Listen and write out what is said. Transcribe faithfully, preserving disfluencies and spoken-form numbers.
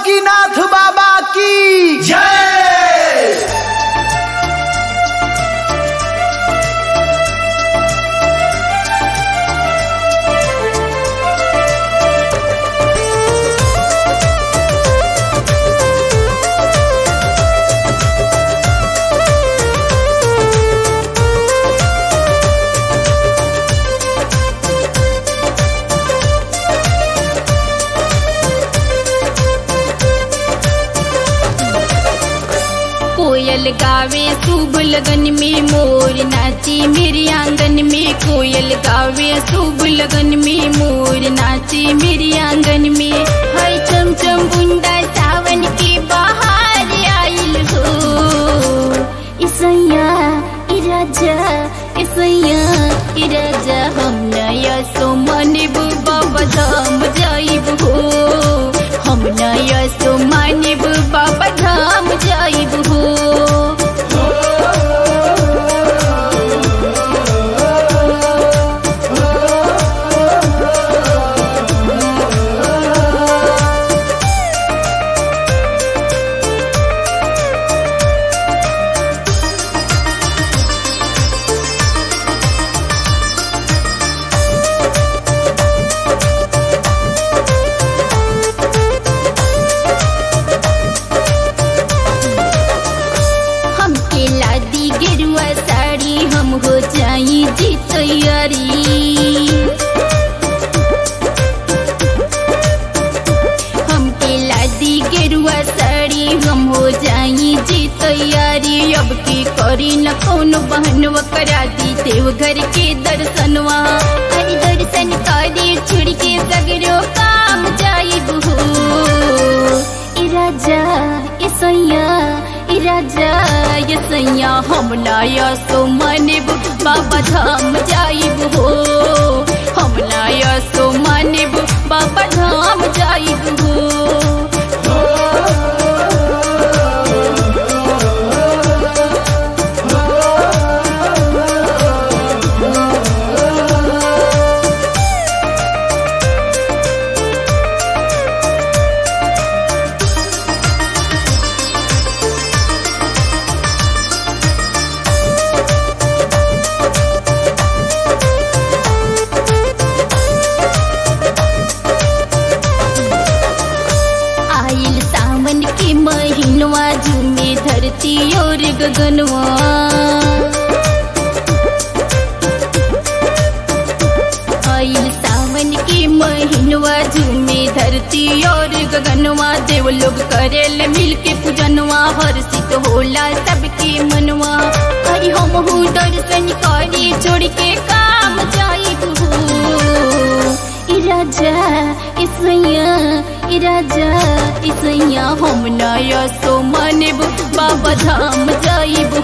बासुकीनाथ बाबा की जय। कोयल गावे शुभ लगन में मोर नाची मेरे आंगन में। कोयल गावे शुभ लगन में मोर नाची मेरे आंगन में। हर चमचम बुंदा सावन के बाहर आइल हो। इसैया इराजा इसैया इराजा हम नया सो माने बाबा धाम जाइब हो। हम नया सो माने बाबा धाम जाइब हो। गेरुआ साड़ी हम हो जाई जी तैयारी। हमके लादी गेरुआ साड़ी हम हो जाई जी तैयारी। अब की करी न कौन बहनवा करा दी देवघर के दर्शनवा। हरि दर्शन करी छुड़ के सगरो काम जाइब हो। इराजा इसैया इराजा यसैया हम नया सो मानेब बाबा धाम जाइब हो। हम नया सो मानेब बाबा धाम जाइब हो। के महीनवा झूमे धरती और गगनवा। आइल सावन के महीनवा झूमे धरती और गगनवा। देव लोग करेल मिल के पूजनवा। हर्षित होला सबके मनवा। हरि हम हूँ दर्शन करी छोड़ के काम जाइब हो। इराजा इसैया इराजा इसैया हम नया सो मानेब बाबा धाम जाइब